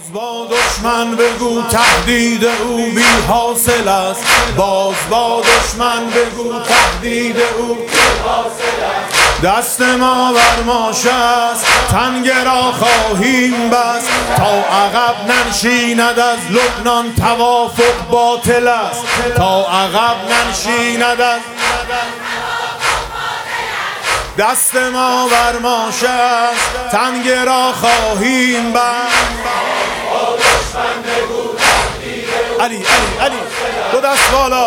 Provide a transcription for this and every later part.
باز با دشمن بگو تهدید او بی حاصل است. باز با دشمن بگو تهدید او بی حاصل است. دست ما بر ماشه است، تنگ را خواهیم بست. تا عقب ننشیند از لبنان توافق باطل است. تا عقب ننشیند از دست ما بر ماشه است، تنگ را خواهیم بست. علی دو دست بالا.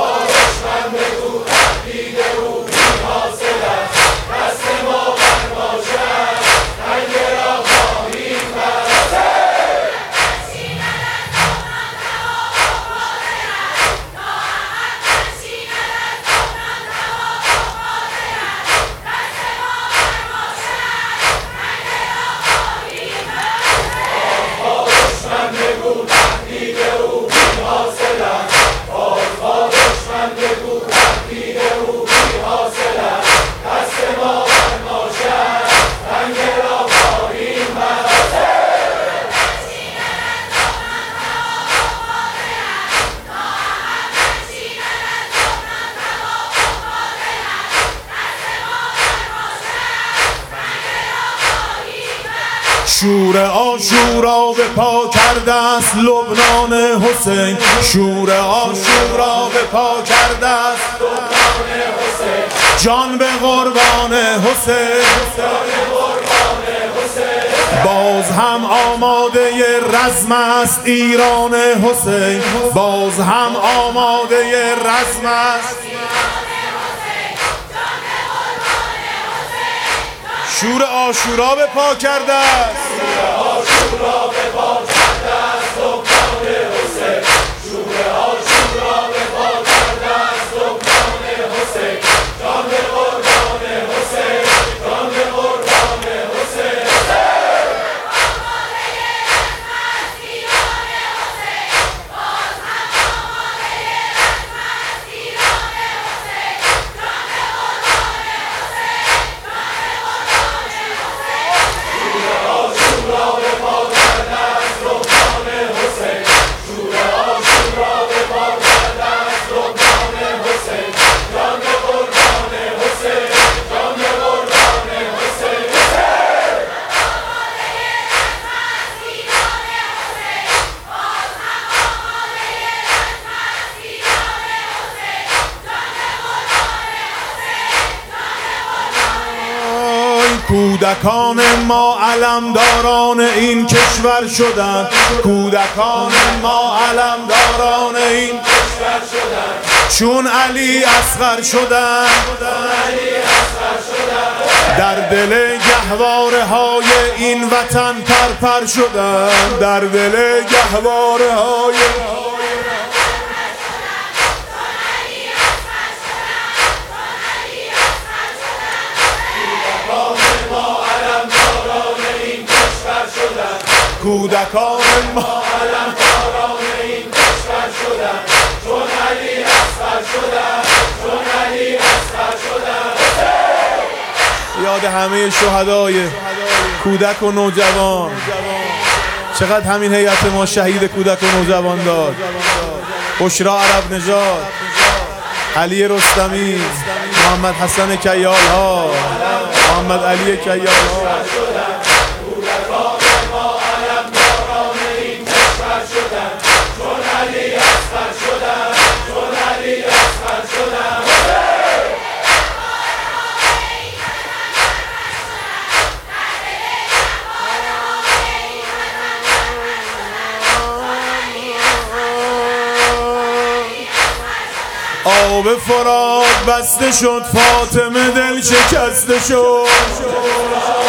شور عاشورا به پا کرده است لبنان حسین. شور عاشورا به پا کرده است لبنان حسین. جان به قربان حسین. باز هم آماده رزم است ایران حسین. باز هم آماده رزم است. شور عاشورا به پا کرده است. شور عاشورا به پا کرده است لبنان حسین. شور عاشورا به پا کرده است لبنان حسین. جان به قربان حسین. جان به قربان حسین. آماده رزم است ایران حسین. باز هم آماده رزم است ایران حسین. جان به قربان حسین. کودکان ما علمداران این کشور شدند. کودکان ما علمداران این کشور شدند. چون علی اصغر شدند. در دل گهواره های این وطن پرپر شدند. در دل گهواره های کودکان ما علمداران این کشور شدند. چون علی اصغر شدند. چون علی اصغر شدند. یاد همه شهدای کودک و نوجوان. چقدر همین هیئت ما شهید کودک و نوجوان داد. بشرا عرب نژاد، علی رستمی، محمد حسن کیال ها، محمد علی کیال ها. آب فرات بسته شد، فاطمه دل شکسته شد.